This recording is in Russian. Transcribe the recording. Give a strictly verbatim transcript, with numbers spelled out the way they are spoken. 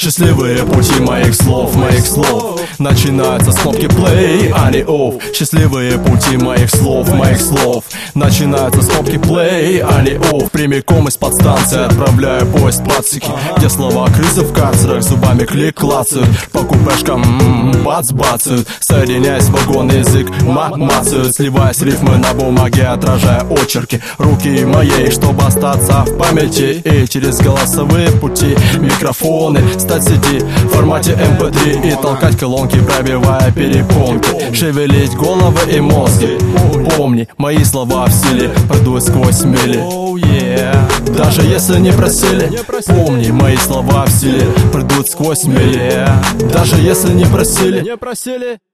Счастливые пути моих слов, моих слов начинаются с кнопки play, а не off. Счастливые пути моих слов, моих слов начинаются с кнопки play, а не off. Прямиком из подстанции отправляю поезд пацики, где слова крысы в карцерах зубами клик клацают, по купешкам м-м, бац-бацают, соединяясь в вагон язык ма-мацают, сливаясь рифмы на бумаге, отражая очерки руки моей, чтобы остаться в памяти. И через голосовые пути микрофоны стать си ди в формате эм пэ три и толкать колонки, пробивая перепонки, шевелить головы и мозги. Помни, мои слова в силе пройдут сквозь мили. Oh, yeah. Даже если не просили, помни, мои слова в силе пройдут сквозь мили. Даже если не просили,